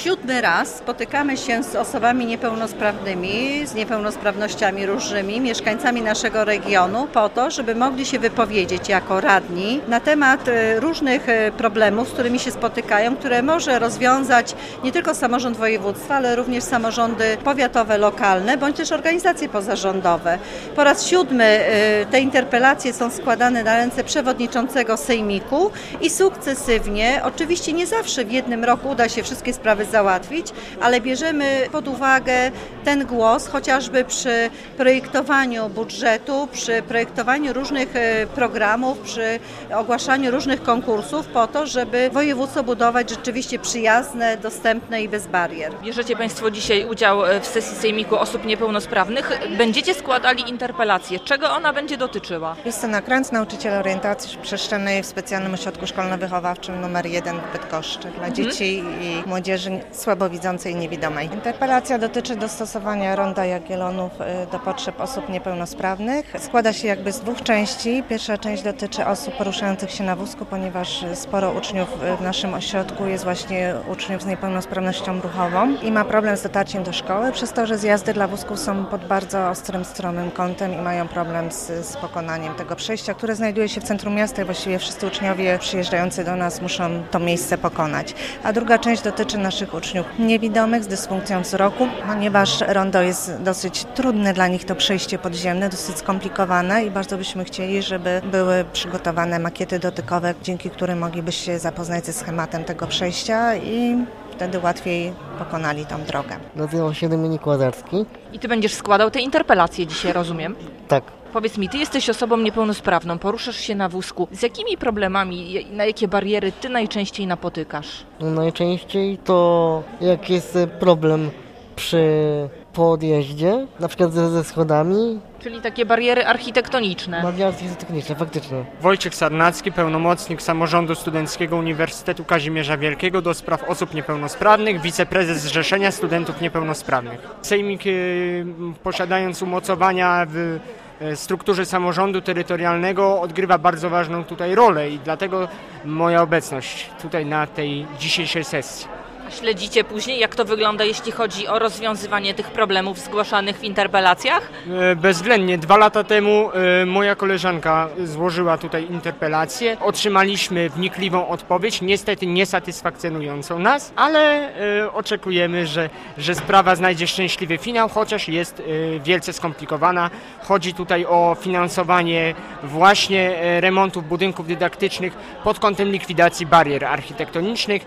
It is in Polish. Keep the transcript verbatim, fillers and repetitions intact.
siódmy raz spotykamy się z osobami niepełnosprawnymi, z niepełnosprawnościami różnymi, mieszkańcami naszego regionu po to, żeby mogli się wypowiedzieć jako radni na temat różnych problemów, z którymi się spotykają, które może rozwiązać nie tylko samorząd województwa, ale również samorządy powiatowe, lokalne, bądź też organizacje pozarządowe. Po raz siódmy te interpelacje są składane na ręce przewodniczącego sejmiku i sukcesywnie, oczywiście nie zawsze w jednym roku uda się wszystkie sprawy załatwić, ale bierzemy pod uwagę ten głos chociażby przy projektowaniu budżetu, przy projektowaniu różnych programów, przy ogłaszaniu różnych konkursów po to, żeby województwo budować rzeczywiście przyjazne, dostępne i bez barier. Bierzecie Państwo dzisiaj udział w sesji sejmiku osób niepełnosprawnych. Będziecie składali interpelację. Czego ona będzie dotyczyła? Justyna Kręc, nauczyciel orientacji przestrzennej w specjalnym ośrodku szkolno-wychowawczym numer jeden w Bydgoszczy dla dzieci i młodzieży słabowidzącej i niewidomej. Interpelacja dotyczy dostosowania ronda Jagiellonów do potrzeb osób niepełnosprawnych. Składa się jakby z dwóch części. Pierwsza część dotyczy osób poruszających się na wózku, ponieważ sporo uczniów w naszym ośrodku jest właśnie uczniów z niepełnosprawnością ruchową i ma problem z dotarciem do szkoły, przez to, że zjazdy dla wózków są pod bardzo ostrym, stromym kątem i mają problem z, z pokonaniem tego przejścia, które znajduje się w centrum miasta i właściwie wszyscy uczniowie przyjeżdżający do nas muszą to miejsce pokonać. A druga część dotyczy naszych uczniów niewidomych z dysfunkcją wzroku, ponieważ rondo jest dosyć trudne dla nich to przejście podziemne, dosyć skomplikowane i bardzo byśmy chcieli, żeby były przygotowane makiety dotykowe, dzięki którym mogliby się zapoznać ze schematem tego przejścia i wtedy łatwiej pokonali tą drogę. Nazywam się Dominik Łazarski. I Ty będziesz składał te interpelacje dzisiaj, rozumiem? Tak. Powiedz mi, Ty jesteś osobą niepełnosprawną, poruszasz się na wózku. Z jakimi problemami, na jakie bariery Ty najczęściej napotykasz? No najczęściej to jak jest problem przy podjeździe, na przykład ze, ze schodami. Czyli takie bariery architektoniczne. Bariery architektoniczne, faktycznie. Wojciech Sarnacki, pełnomocnik Samorządu Studenckiego Uniwersytetu Kazimierza Wielkiego do spraw osób niepełnosprawnych, wiceprezes Zrzeszenia Studentów Niepełnosprawnych. Sejmik, yy, posiadając umocowania w strukturze samorządu terytorialnego, odgrywa bardzo ważną tutaj rolę i dlatego moja obecność tutaj na tej dzisiejszej sesji. Śledzicie później, jak to wygląda, jeśli chodzi o rozwiązywanie tych problemów zgłaszanych w interpelacjach? Bezwzględnie. Dwa lata temu moja koleżanka złożyła tutaj interpelację. Otrzymaliśmy wnikliwą odpowiedź, niestety niesatysfakcjonującą nas, ale oczekujemy, że, że sprawa znajdzie szczęśliwy finał, chociaż jest wielce skomplikowana. Chodzi tutaj o finansowanie właśnie remontów budynków dydaktycznych pod kątem likwidacji barier architektonicznych.